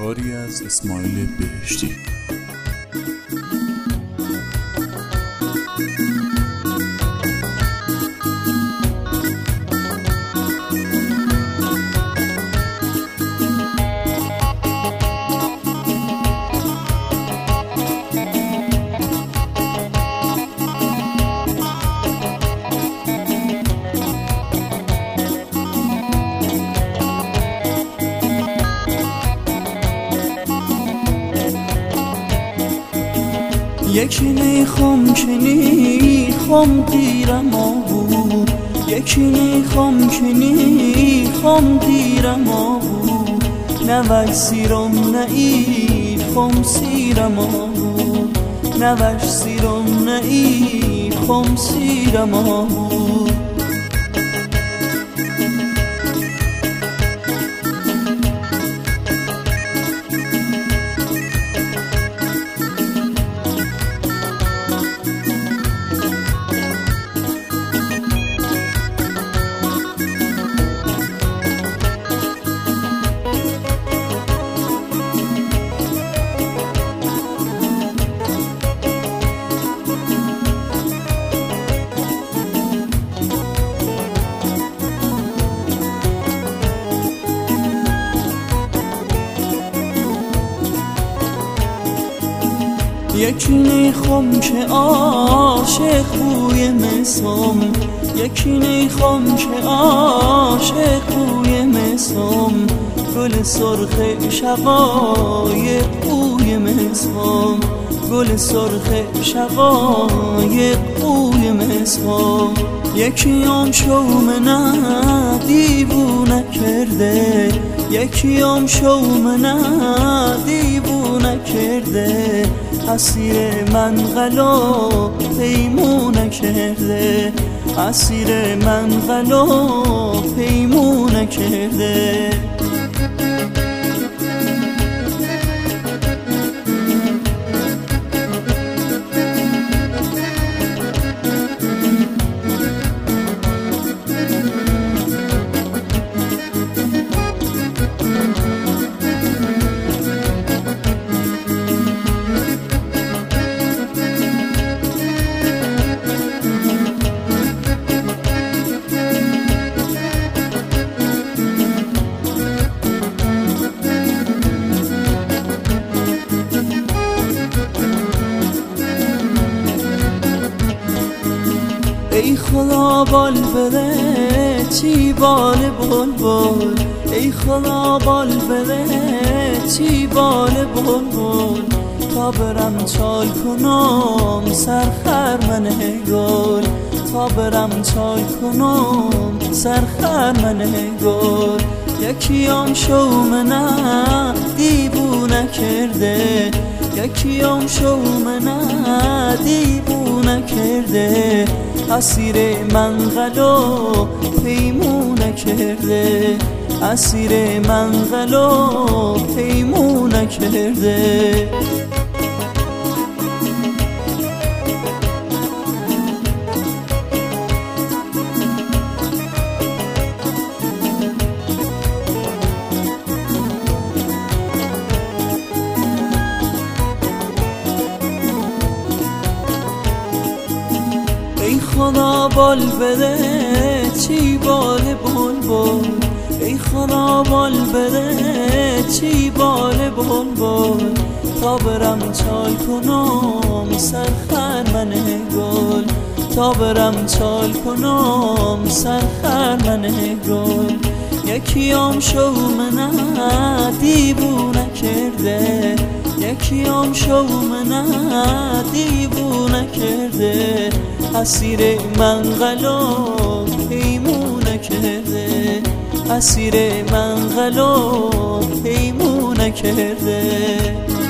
کاری از اسماعیل بهشتی. یکی میخوام که نیخوام دیرم آبو، یکی میخوام که نیخوام دیرم آبو، نوش سیرم نیخوام سیرم آبو، نوش سیرم نیخوام سیرم آبو. یکی نیخوام که عاشق بوی مسام، یکی نیخوام که عاشق بوی مسام، گل سرخ شقایق بوی مسام، گل سرخ شقایق بوی مسام. یکی آم شومنه دیوونه کرده، یکی آم شومنه دیوونه کرده، اسیر من غلا پیمونه کرده، اسیر من غلا پیمونه کرده. ای خدا بال بده چی بال بلبل، ای خدا بال بده چی بال بلبل، تا برم چال کنم سرخر من گل، تا برم چال کنم سرخر من گل. یکی آم شومنه دیوونه کرده، یکی آم شومنه دیوونه کرده، اسیر من غلا پیمونه کرده، اسیر من غلا پیمونه کرده. ای خدا بال بده چی بال بلبل، ای خدا بال بده چی بال بلبل، تا برم چال کنم سرخر من گل، تا برم چال کنم سرخر من گل. یکی آم شومنه دیوونه کرده، یکی آم شومنه دیوونه کرده، اسیر من غلا پیمونه کرده، اسیر من غلا پیمونه کرده.